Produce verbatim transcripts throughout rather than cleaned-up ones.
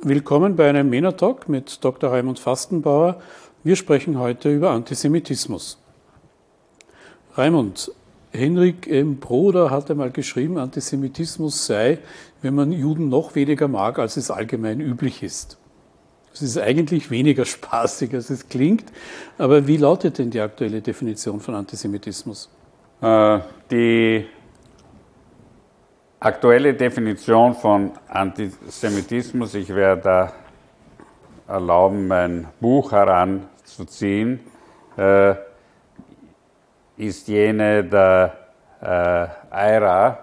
Willkommen bei einem MENA-Talk mit Doktor Raimund Fastenbauer. Wir sprechen heute über Antisemitismus. Raimund, Henrik M. Broder hat einmal geschrieben, Antisemitismus sei, wenn man Juden noch weniger mag, als es allgemein üblich ist. Es ist eigentlich weniger spaßig, als es klingt. Aber wie lautet denn die aktuelle Definition von Antisemitismus? Äh, die aktuelle Definition von Antisemitismus, ich werde da erlauben, mein Buch heranzuziehen, äh, ist jene der äh, I R A,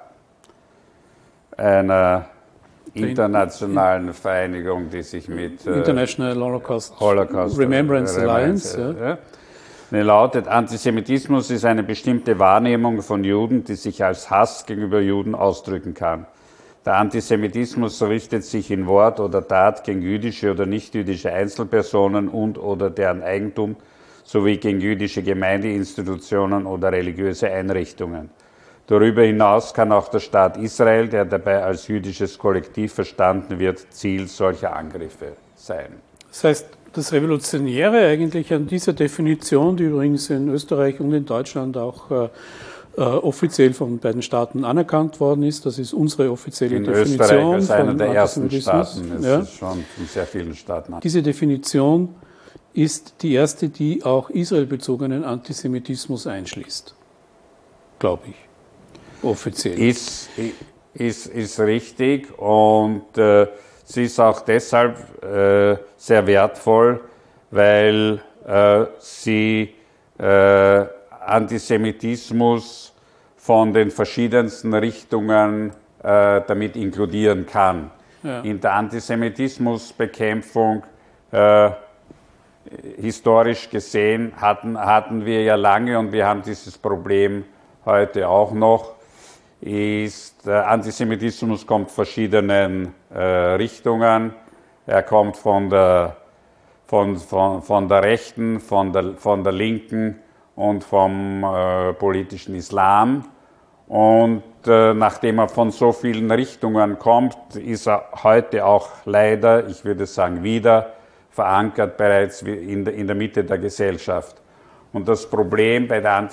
einer internationalen Vereinigung, die sich mit äh, International Holocaust, Holocaust Remembrance Alliance. Alliance ja. Ja. Die lautet, Antisemitismus ist eine bestimmte Wahrnehmung von Juden, die sich als Hass gegenüber Juden ausdrücken kann. Der Antisemitismus richtet sich in Wort oder Tat gegen jüdische oder nichtjüdische Einzelpersonen und oder deren Eigentum sowie gegen jüdische Gemeindeinstitutionen oder religiöse Einrichtungen. Darüber hinaus kann auch der Staat Israel, der dabei als jüdisches Kollektiv verstanden wird, Ziel solcher Angriffe sein. Das heißt, das Revolutionäre eigentlich an dieser Definition, die übrigens in Österreich und in Deutschland auch äh, äh, offiziell von beiden Staaten anerkannt worden ist, das ist unsere offizielle in Definition. Österreich ist einer von der ersten Antisemitismus. Staaten, es ja. ist schon von sehr vielen Staaten. Diese Definition ist die erste, die auch israelbezogenen Antisemitismus einschließt, glaube ich, offiziell. Ist, ist, ist richtig und äh, sie ist auch deshalb äh, sehr wertvoll, weil äh, sie äh, Antisemitismus von den verschiedensten Richtungen äh, damit inkludieren kann. Ja. In der Antisemitismusbekämpfung äh, historisch gesehen hatten, hatten wir ja lange, und wir haben dieses Problem heute auch noch, ist, äh, Antisemitismus kommt verschiedenen äh, Richtungen. Er kommt von der, von, von, von der Rechten, von der, von der Linken und vom äh, politischen Islam. Und äh, nachdem er von so vielen Richtungen kommt, ist er heute auch leider, ich würde sagen wieder, verankert bereits in der, in der Mitte der Gesellschaft. Und das Problem bei der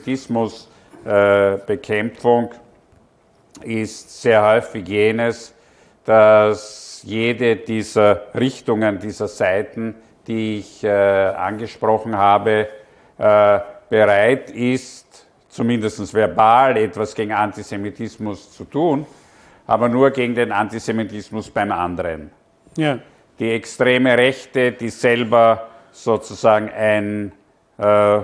Antisemitismusbekämpfung äh, ist sehr häufig jenes, dass jede dieser Richtungen, dieser Seiten, die ich äh, angesprochen habe, äh, bereit ist, zumindest verbal etwas gegen Antisemitismus zu tun, aber nur gegen den Antisemitismus beim anderen. Ja. Die extreme Rechte, die selber sozusagen ein äh,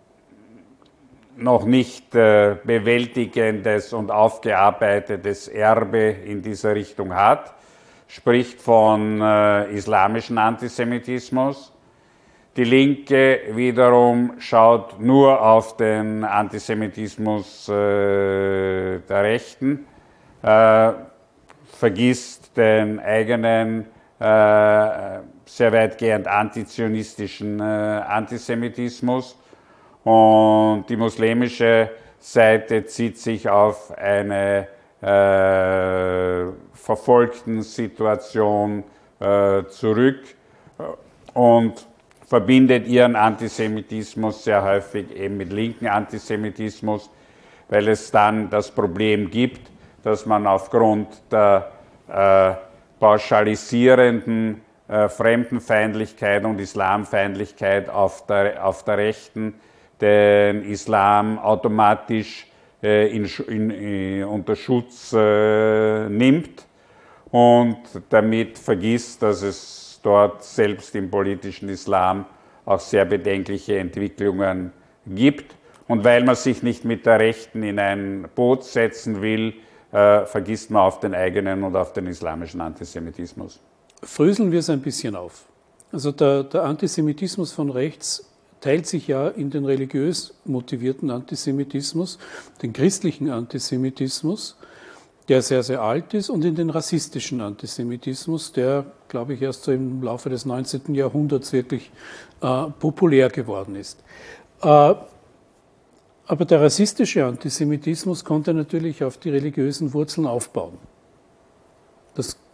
noch nicht äh, bewältigendes und aufgearbeitetes Erbe in dieser Richtung hat, spricht von äh, islamischem Antisemitismus. Die Linke wiederum schaut nur auf den Antisemitismus äh, der Rechten, äh, vergisst den eigenen äh, sehr weitgehend antizionistischen äh, Antisemitismus. Und die muslimische Seite zieht sich auf eine äh, verfolgten Situation äh, zurück und verbindet ihren Antisemitismus sehr häufig eben mit linken Antisemitismus, weil es dann das Problem gibt, dass man aufgrund der äh, pauschalisierenden äh, Fremdenfeindlichkeit und Islamfeindlichkeit auf der, auf der Rechten den Islam automatisch äh, in, in, in, unter Schutz äh, nimmt und damit vergisst, dass es dort selbst im politischen Islam auch sehr bedenkliche Entwicklungen gibt. Und weil man sich nicht mit der Rechten in ein Boot setzen will, äh, vergisst man auf den eigenen und auf den islamischen Antisemitismus. Fröseln wir es ein bisschen auf. Also der, der Antisemitismus von rechts teilt sich ja in den religiös motivierten Antisemitismus, den christlichen Antisemitismus, der sehr, sehr alt ist, und in den rassistischen Antisemitismus, der, glaube ich, erst so im Laufe des neunzehnten Jahrhunderts wirklich äh, populär geworden ist. Äh, aber der rassistische Antisemitismus konnte natürlich auf die religiösen Wurzeln aufbauen. Das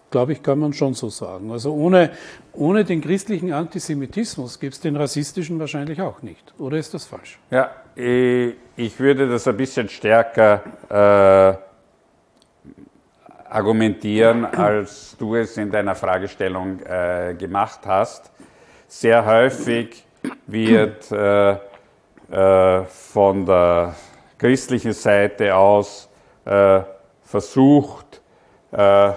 glaube ich, kann man schon so sagen. Also ohne, ohne den christlichen Antisemitismus gibt es den rassistischen wahrscheinlich auch nicht. Oder ist das falsch? Ja, ich würde das ein bisschen stärker äh, argumentieren, als du es in deiner Fragestellung äh, gemacht hast. Sehr häufig wird äh, äh, von der christlichen Seite aus äh, versucht, äh,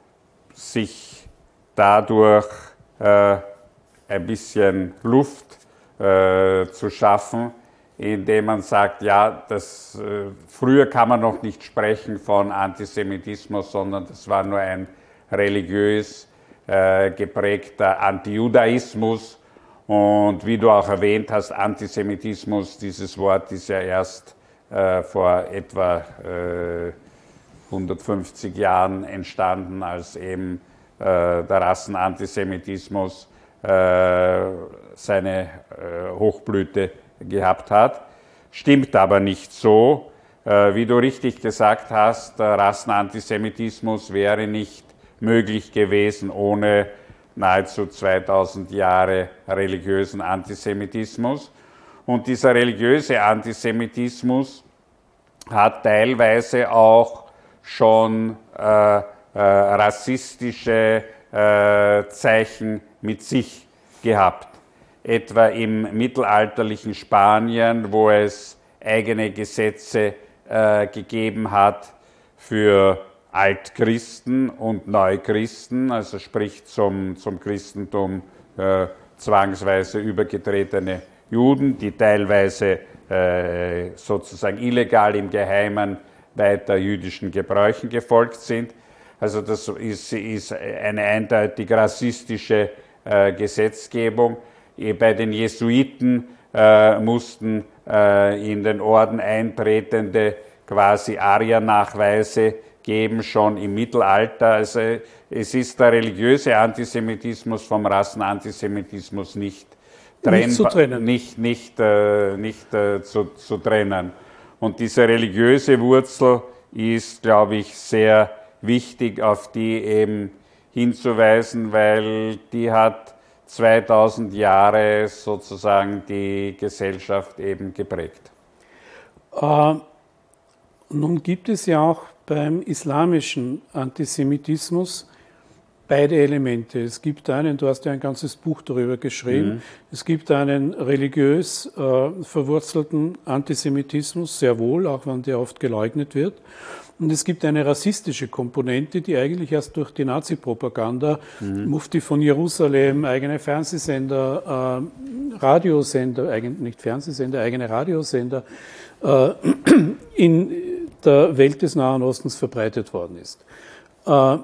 sich dadurch äh, ein bisschen Luft äh, zu schaffen, indem man sagt, ja, das, äh, früher kann man noch nicht sprechen von Antisemitismus, sondern das war nur ein religiös äh, geprägter Antijudaismus. Und wie du auch erwähnt hast, Antisemitismus, dieses Wort ist ja erst äh, vor etwa äh, hundertfünfzig Jahren entstanden, als eben äh, der Rassenantisemitismus äh, seine äh, Hochblüte gehabt hat. Stimmt aber nicht so. Äh, wie du richtig gesagt hast, der Rassenantisemitismus wäre nicht möglich gewesen ohne nahezu zweitausend Jahre religiösen Antisemitismus. Und dieser religiöse Antisemitismus hat teilweise auch schon äh, äh, rassistische äh, Zeichen mit sich gehabt. Etwa im mittelalterlichen Spanien, wo es eigene Gesetze äh, gegeben hat für Altchristen und Neuchristen, also sprich zum, zum Christentum äh, zwangsweise übergetretene Juden, die teilweise äh, sozusagen illegal im Geheimen weiter jüdischen Gebräuchen gefolgt sind. Also das ist, ist eine eindeutig rassistische äh, Gesetzgebung. Bei den Jesuiten äh, mussten äh, in den Orden eintretende quasi Ariernachweise geben, schon im Mittelalter. Also es ist der religiöse Antisemitismus vom Rassenantisemitismus nicht, nicht zu trennen. Nicht, nicht, äh, nicht äh, zu, zu trennen. Und diese religiöse Wurzel ist, glaube ich, sehr wichtig, auf die eben hinzuweisen, weil die hat zweitausend Jahre sozusagen die Gesellschaft eben geprägt. Äh, nun gibt es ja auch beim islamischen Antisemitismus beide Elemente. Es gibt einen, du hast ja ein ganzes Buch darüber geschrieben, mhm. es gibt einen religiös äh, verwurzelten Antisemitismus, sehr wohl, auch wenn der oft geleugnet wird. Und es gibt eine rassistische Komponente, die eigentlich erst durch die Nazi-Propaganda, mhm. Mufti von Jerusalem, eigene Fernsehsender, äh, Radiosender, eigentlich nicht Fernsehsender, eigene Radiosender, äh, in der Welt des Nahen Ostens verbreitet worden ist. Äh,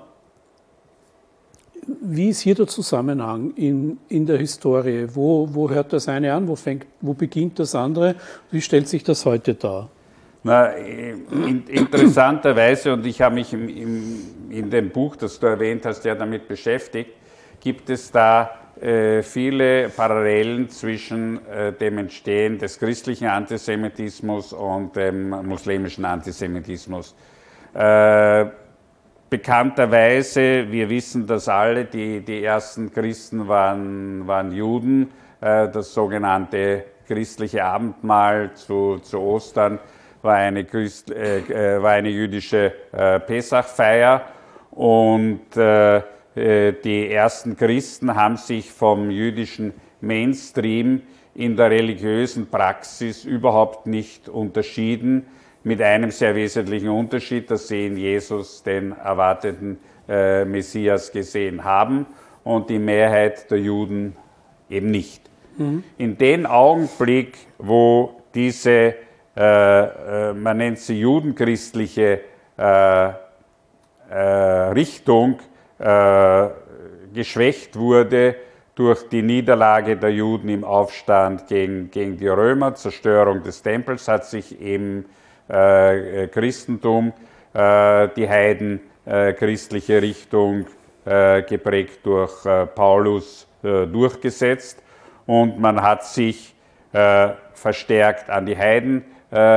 Wie ist hier der Zusammenhang in, in der Historie? Wo, wo hört das eine an? Wo, fängt, wo beginnt das andere? Wie stellt sich das heute dar? Na, in, interessanterweise, und ich habe mich im, im, in dem Buch, das du erwähnt hast, ja damit beschäftigt, gibt es da äh, viele Parallelen zwischen äh, dem Entstehen des christlichen Antisemitismus und dem muslimischen Antisemitismus. Äh, Bekannterweise, wir wissen das alle, die, die ersten Christen waren, waren Juden. Das sogenannte christliche Abendmahl zu, zu Ostern war eine, Christ, äh, war eine jüdische äh, Pessachfeier. Und äh, die ersten Christen haben sich vom jüdischen Mainstream in der religiösen Praxis überhaupt nicht unterschieden. Mit einem sehr wesentlichen Unterschied, dass sie in Jesus den erwarteten äh, Messias gesehen haben und die Mehrheit der Juden eben nicht. Mhm. In dem Augenblick, wo diese, äh, äh, man nennt sie judenchristliche äh, äh, Richtung äh, geschwächt wurde durch die Niederlage der Juden im Aufstand gegen, gegen die Römer, Zerstörung des Tempels, hat sich eben Äh, Christentum, äh, die Heiden äh, christliche Richtung äh, geprägt durch äh, Paulus äh, durchgesetzt und man hat sich äh, verstärkt an die Heiden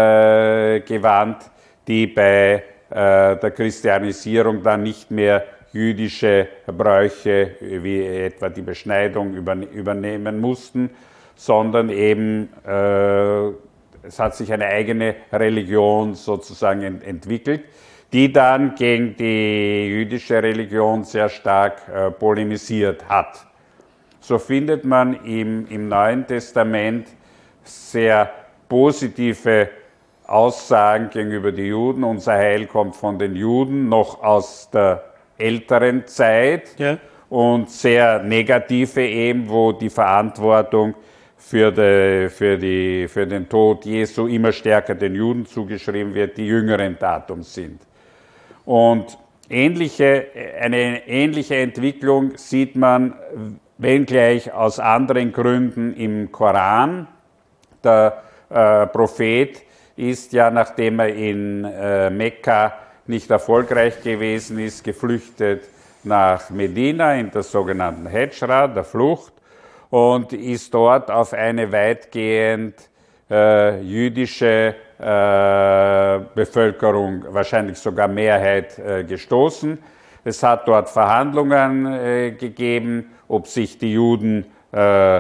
äh, gewandt, die bei äh, der Christianisierung dann nicht mehr jüdische Bräuche wie etwa die Beschneidung übernehmen mussten, sondern eben äh, es hat sich eine eigene Religion sozusagen ent entwickelt, die dann gegen die jüdische Religion sehr stark äh, polemisiert hat. So findet man im, im Neuen Testament sehr positive Aussagen gegenüber den Juden. Unser Heil kommt von den Juden, noch aus der älteren Zeit, ja. Und sehr negative eben, wo die Verantwortung für, die, für, die, für den Tod Jesu immer stärker den Juden zugeschrieben wird, die jüngeren Datums sind. Und ähnliche, eine ähnliche Entwicklung sieht man, wenngleich aus anderen Gründen, im Koran. Der äh, Prophet ist ja, nachdem er in äh, Mekka nicht erfolgreich gewesen ist, geflüchtet nach Medina in der sogenannten Hejra, der Flucht, und ist dort auf eine weitgehend äh, jüdische äh, Bevölkerung, wahrscheinlich sogar Mehrheit, äh, gestoßen. Es hat dort Verhandlungen äh, gegeben, ob sich die Juden äh, äh,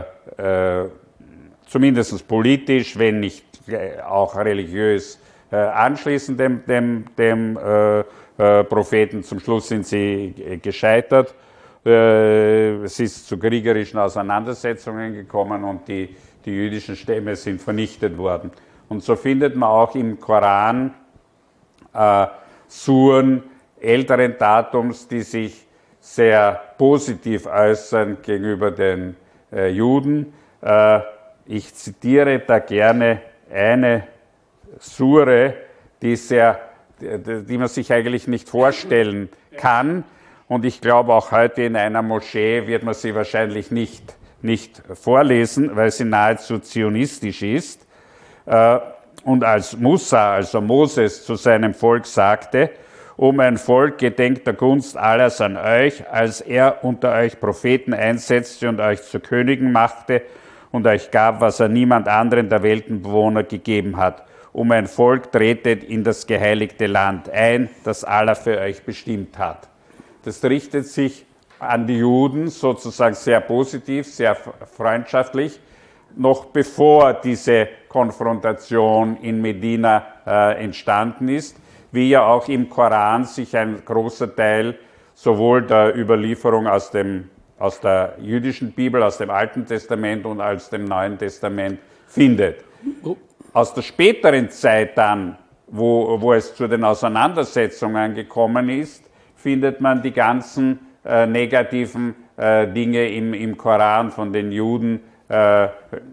zumindest politisch, wenn nicht auch religiös, äh, anschließen dem, dem, dem äh, äh, Propheten. Zum Schluss sind sie gescheitert. Äh, es ist zu kriegerischen Auseinandersetzungen gekommen und die, die jüdischen Stämme sind vernichtet worden. Und so findet man auch im Koran äh, Suren älteren Datums, die sich sehr positiv äußern gegenüber den äh, Juden. Äh, ich zitiere da gerne eine Sure, die, sehr, die, die man sich eigentlich nicht vorstellen kann. Und ich glaube, auch heute in einer Moschee wird man sie wahrscheinlich nicht, nicht vorlesen, weil sie nahezu zionistisch ist. Äh, und als Musa, also Moses, zu seinem Volk sagte: O mein Volk, gedenkt der Gunst Allahs an euch, als er unter euch Propheten einsetzte und euch zu Königen machte und euch gab, was er niemand anderen der Weltenbewohner gegeben hat. O mein Volk, tretet in das geheiligte Land ein, das Allah für euch bestimmt hat. Das richtet sich an die Juden sozusagen sehr positiv, sehr freundschaftlich, noch bevor diese Konfrontation in Medina äh, entstanden ist, wie ja auch im Koran sich ein großer Teil sowohl der Überlieferung aus, dem, aus der jüdischen Bibel, aus dem Alten Testament und aus dem Neuen Testament findet. Aus der späteren Zeit dann, wo, wo es zu den Auseinandersetzungen gekommen ist, findet man die ganzen äh, negativen äh, Dinge im, im Koran von den Juden, äh,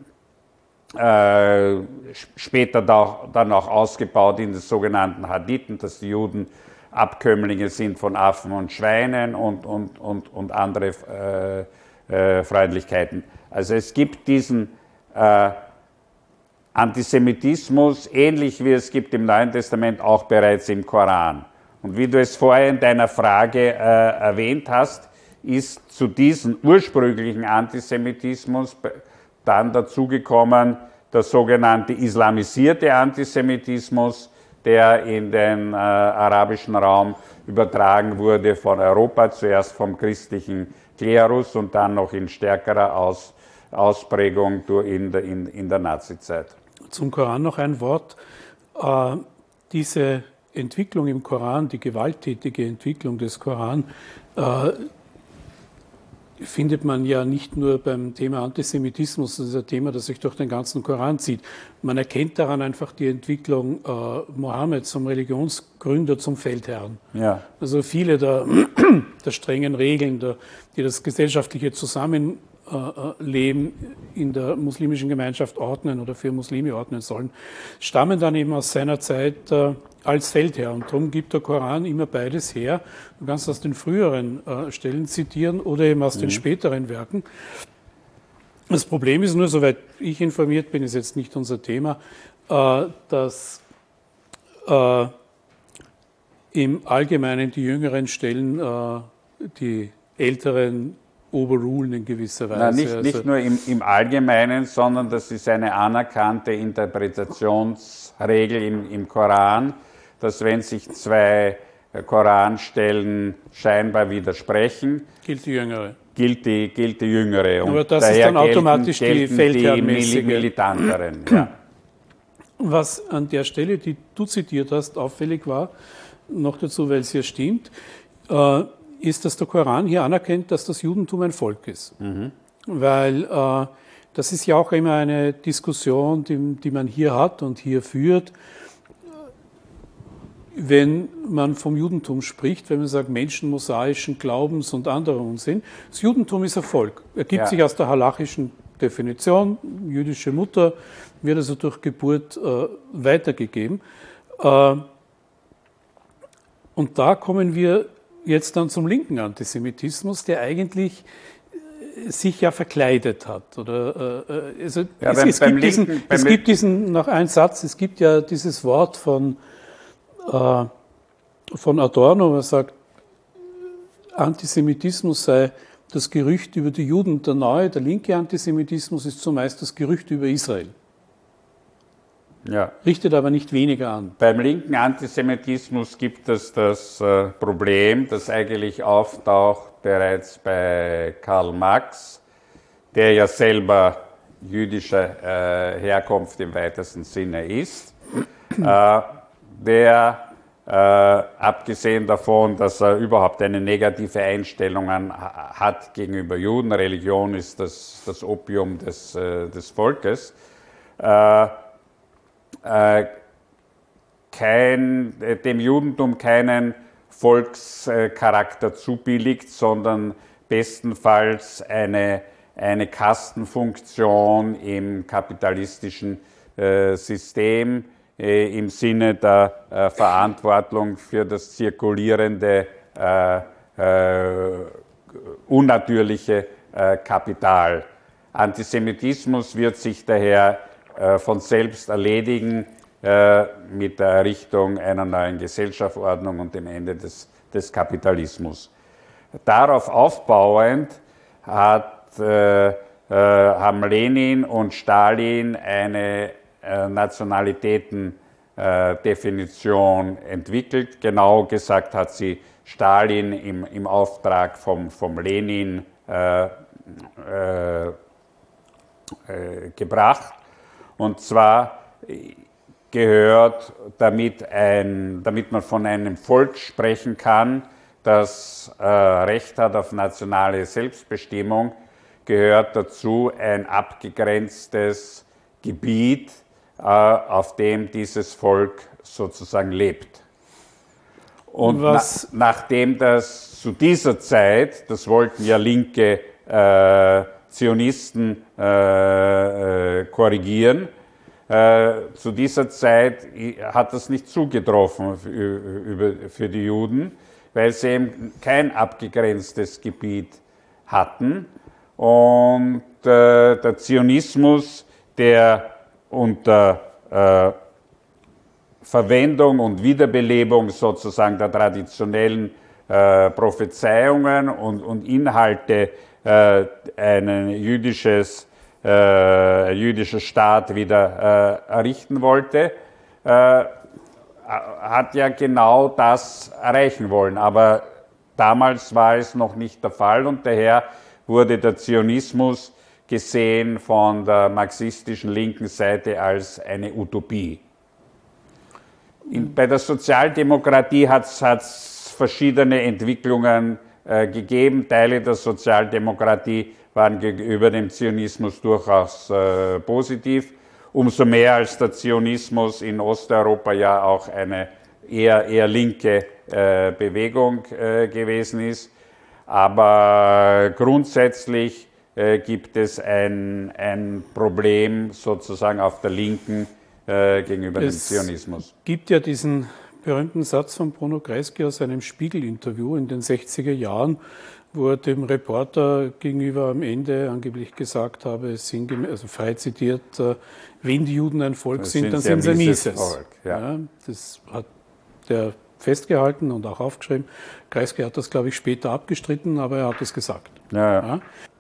äh, später da, dann auch ausgebaut in den sogenannten Hadithen, dass die Juden Abkömmlinge sind von Affen und Schweinen und, und, und, und andere äh, äh, Freundlichkeiten. Also es gibt diesen äh, Antisemitismus, ähnlich wie es gibt im Neuen Testament, auch bereits im Koran. Und wie du es vorher in deiner Frage äh, erwähnt hast, ist zu diesem ursprünglichen Antisemitismus dann dazugekommen der sogenannte islamisierte Antisemitismus, der in den äh, arabischen Raum übertragen wurde von Europa, zuerst vom christlichen Klerus und dann noch in stärkerer Aus, Ausprägung in der, in, in der Nazizeit. Zum Koran noch ein Wort. Äh, diese Entwicklung im Koran, die gewalttätige Entwicklung des Koran, äh, findet man ja nicht nur beim Thema Antisemitismus, das ist ein Thema, das sich durch den ganzen Koran zieht. Man erkennt daran einfach die Entwicklung äh, Mohammeds zum Religionsgründer, zum Feldherrn. Ja. Also viele der, der strengen Regeln, der, die das gesellschaftliche Zusammenleben in der muslimischen Gemeinschaft ordnen oder für Muslime ordnen sollen, stammen dann eben aus seiner Zeit äh, als Feldherr. Und darum gibt der Koran immer beides her. Du kannst aus den früheren äh, Stellen zitieren oder eben aus mhm. den späteren Werken. Das Problem ist nur, soweit ich informiert bin, ist jetzt nicht unser Thema, äh, dass äh, im Allgemeinen die jüngeren Stellen äh, die älteren overrulen in gewisser Weise. Nein, nicht, nicht nur im, im Allgemeinen, sondern das ist eine anerkannte Interpretationsregel im, im Koran, dass wenn sich zwei Koranstellen scheinbar widersprechen, gilt die jüngere. Gilt die, gilt die jüngere. Und aber das daher ist dann automatisch gelten, die gelten feldherrmäßige. Die militanteren. Ja. Was an der Stelle, die du zitiert hast, auffällig war, noch dazu, weil es hier stimmt, äh, ist, dass der Koran hier anerkennt, dass das Judentum ein Volk ist. Mhm. Weil äh, das ist ja auch immer eine Diskussion, die, die man hier hat und hier führt, wenn man vom Judentum spricht, wenn man sagt Menschen mosaischen Glaubens und anderer Unsinn. Das Judentum ist ein Volk. Ergibt ja. sich aus der halachischen Definition. Jüdische Mutter wird also durch Geburt äh, weitergegeben. Äh, und da kommen wir jetzt dann zum linken Antisemitismus, der eigentlich sich ja verkleidet hat. Oder, äh, also ja, es, beim, es, beim gibt diesen, linken, es gibt diesen, noch einen Satz, es gibt ja dieses Wort von, äh, von Adorno, er sagt, Antisemitismus sei das Gerücht über die Juden. Der neue, der linke Antisemitismus ist zumeist das Gerücht über Israel. Ja. Richtet aber nicht weniger an. Beim linken Antisemitismus gibt es das äh, Problem, das eigentlich auftaucht bereits bei Karl Marx, der ja selber jüdischer äh, Herkunft im weitesten Sinne ist, äh, der äh, abgesehen davon, dass er überhaupt eine negative Einstellung an, hat gegenüber Juden, Religion ist das, das Opium des, äh, des Volkes, äh, Äh, kein, dem Judentum keinen Volkscharakter zubilligt, sondern bestenfalls eine, eine Kastenfunktion im kapitalistischen äh, System äh, im Sinne der äh, Verantwortung für das zirkulierende, äh, äh, unnatürliche äh, Kapital. Antisemitismus wird sich daher von selbst erledigen äh, mit der Errichtung einer neuen Gesellschaftsordnung und dem Ende des, des Kapitalismus. Darauf aufbauend hat, äh, äh, haben Lenin und Stalin eine äh, Nationalitätendefinition äh, entwickelt. Genau gesagt hat sie Stalin im, im Auftrag vom, vom Lenin äh, äh, äh, gebracht. Und zwar gehört, damit, ein, damit man von einem Volk sprechen kann, das äh, Recht hat auf nationale Selbstbestimmung, gehört dazu ein abgegrenztes Gebiet, äh, auf dem dieses Volk sozusagen lebt. Und na, nachdem das zu dieser Zeit, das wollten ja linke äh, Zionisten äh, äh, korrigieren. Äh, zu dieser Zeit hat das nicht zugetroffen für, für die Juden, weil sie eben kein abgegrenztes Gebiet hatten. Und äh, der Zionismus, der unter äh, Verwendung und Wiederbelebung sozusagen der traditionellen äh, Prophezeiungen und, und Inhalte Äh, ein jüdisches, äh, jüdischer Staat wieder äh, errichten wollte, äh, hat ja genau das erreichen wollen. Aber damals war es noch nicht der Fall und daher wurde der Zionismus gesehen von der marxistischen linken Seite als eine Utopie. In, bei der Sozialdemokratie hat es verschiedene Entwicklungen Äh, gegeben. Teile der Sozialdemokratie waren gegenüber dem Zionismus durchaus äh, positiv. Umso mehr als der Zionismus in Osteuropa ja auch eine eher, eher linke äh, Bewegung äh, gewesen ist. Aber grundsätzlich äh, gibt es ein, ein Problem sozusagen auf der Linken äh, gegenüber es dem Zionismus. Es gibt ja diesen berühmten Satz von Bruno Kreisky aus einem Spiegel-Interview in den sechziger Jahren, wo er dem Reporter gegenüber am Ende angeblich gesagt habe, sinngemäß, also frei zitiert, wenn die Juden ein Volk das sind, dann sind sie ein mieses Volk. Ja. Ja, das hat der festgehalten und auch aufgeschrieben. Kreisky hat das, glaube ich, später abgestritten, aber er hat es gesagt. Ja, ja. Ja.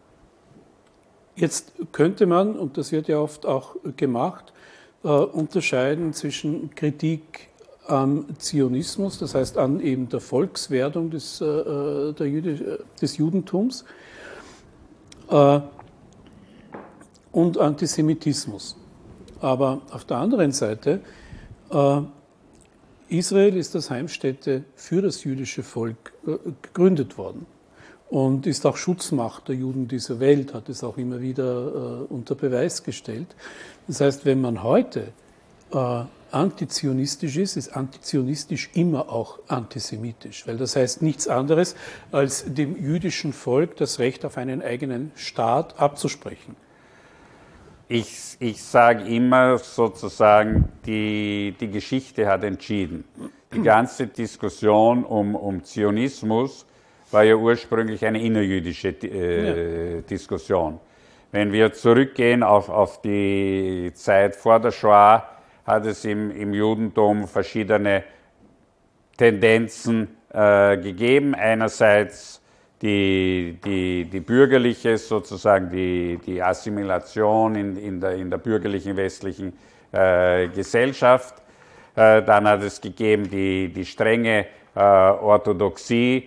Jetzt könnte man, und das wird ja oft auch gemacht, äh, unterscheiden zwischen Kritik am Zionismus, das heißt an eben der Volkswerdung des, äh, der Jüde, des Judentums äh, und Antisemitismus. Aber auf der anderen Seite, äh, Israel ist als Heimstätte für das jüdische Volk äh, gegründet worden und ist auch Schutzmacht der Juden dieser Welt, hat es auch immer wieder äh, unter Beweis gestellt. Das heißt, wenn man heute äh, antizionistisch ist, ist antizionistisch immer auch antisemitisch, weil das heißt nichts anderes, als dem jüdischen Volk das Recht auf einen eigenen Staat abzusprechen. Ich, ich sage immer sozusagen, die, die Geschichte hat entschieden. Die ganze Diskussion um, um Zionismus war ja ursprünglich eine innerjüdische äh, ja. Diskussion. Wenn wir zurückgehen auf, auf die Zeit vor der Shoah, hat es im, im Judentum verschiedene Tendenzen äh, gegeben. Einerseits die, die, die bürgerliche, sozusagen die, die Assimilation in, in, der, in der bürgerlichen westlichen äh, Gesellschaft. Äh, dann hat es gegeben die, die strenge äh, Orthodoxie,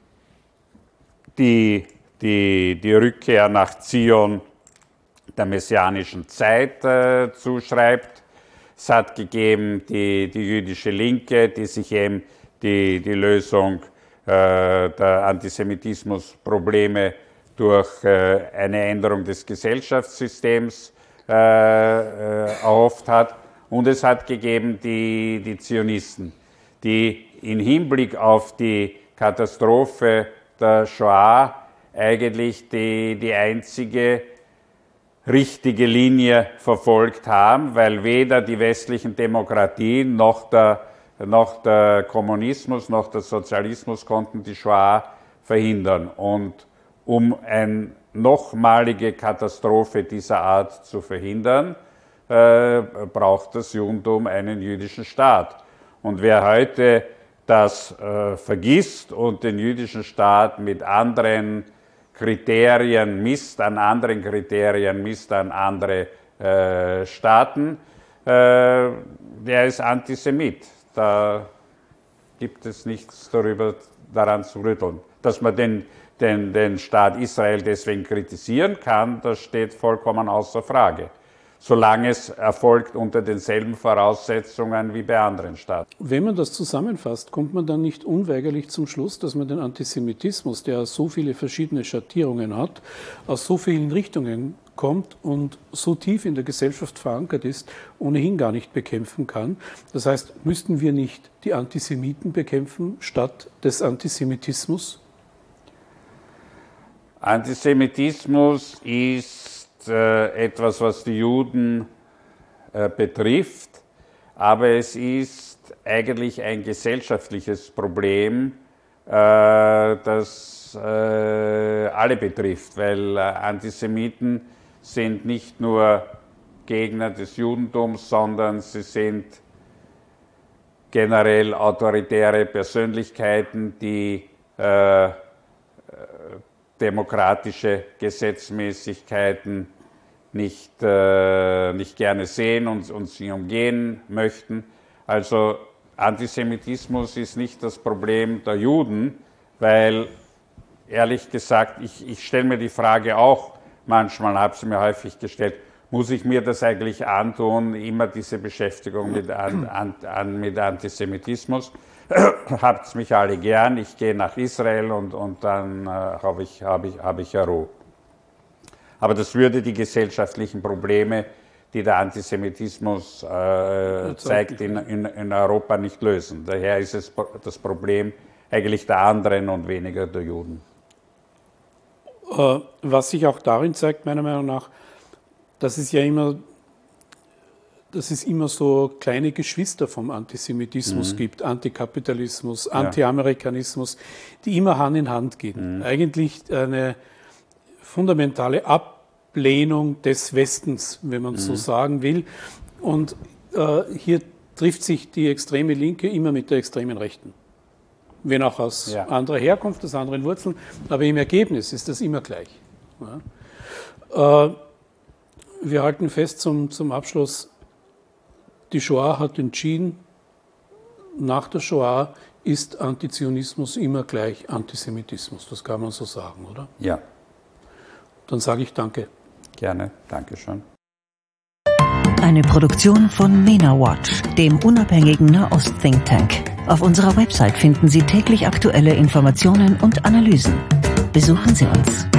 die, die die Rückkehr nach Zion der messianischen Zeit äh, zuschreibt. Es hat gegeben die, die jüdische Linke, die sich eben die, die Lösung äh, der Antisemitismusprobleme durch äh, eine Änderung des Gesellschaftssystems äh, äh, erhofft hat. Und es hat gegeben die, die Zionisten, die in Hinblick auf die Katastrophe der Shoah eigentlich die, die einzige richtige Linie verfolgt haben, weil weder die westlichen Demokratien noch der, noch der Kommunismus noch der Sozialismus konnten die Shoah verhindern. Und um eine nochmalige Katastrophe dieser Art zu verhindern, äh, braucht das Judentum einen jüdischen Staat. Und wer heute das äh, vergisst und den jüdischen Staat mit anderen Kriterien misst, an anderen Kriterien misst, an andere äh, Staaten, äh, der ist Antisemit. Da gibt es nichts darüber, daran zu rütteln. Dass man den, den, den Staat Israel deswegen kritisieren kann, das steht vollkommen außer Frage. Solange es erfolgt unter denselben Voraussetzungen wie bei anderen Staaten. Wenn man das zusammenfasst, kommt man dann nicht unweigerlich zum Schluss, dass man den Antisemitismus, der so viele verschiedene Schattierungen hat, aus so vielen Richtungen kommt und so tief in der Gesellschaft verankert ist, ohnehin gar nicht bekämpfen kann. Das heißt, müssten wir nicht die Antisemiten bekämpfen statt des Antisemitismus? Antisemitismus ist etwas, was die Juden äh, betrifft, aber es ist eigentlich ein gesellschaftliches Problem, äh, das äh, alle betrifft, weil äh, Antisemiten sind nicht nur Gegner des Judentums, sondern sie sind generell autoritäre Persönlichkeiten, die äh, demokratische Gesetzmäßigkeiten nicht, äh, nicht gerne sehen und, und sie umgehen möchten. Also Antisemitismus ist nicht das Problem der Juden, weil ehrlich gesagt, ich, ich stelle mir die Frage auch manchmal, habe sie mir häufig gestellt, muss ich mir das eigentlich antun, immer diese Beschäftigung mit, an, an, an, mit Antisemitismus? Habt mich alle gern, ich gehe nach Israel und, und dann äh, habe ich, hab ich, hab ich ja Ruhe. Aber das würde die gesellschaftlichen Probleme, die der Antisemitismus äh, zeigt, in, in, in Europa nicht lösen. Daher ist es das Problem eigentlich der anderen und weniger der Juden. Äh, was sich auch darin zeigt, meiner Meinung nach, dass es ja immer dass es immer so kleine Geschwister vom Antisemitismus mhm. gibt, Antikapitalismus, Anti-Amerikanismus, die immer Hand in Hand gehen. Mhm. Eigentlich eine fundamentale Ablehnung des Westens, wenn man mhm. so sagen will. Und äh, hier trifft sich die extreme Linke immer mit der extremen Rechten. Wenn auch aus ja. anderer Herkunft, aus anderen Wurzeln, aber im Ergebnis ist das immer gleich. Ja. Äh, wir halten fest zum, zum Abschluss, die Shoah hat entschieden, nach der Shoah ist Antizionismus immer gleich Antisemitismus. Das kann man so sagen, oder? Ja. Dann sage ich danke. Gerne, Dankeschön. Eine Produktion von MENA Watch, dem unabhängigen Nahost-Think Tank. Auf unserer Website finden Sie täglich aktuelle Informationen und Analysen. Besuchen Sie uns.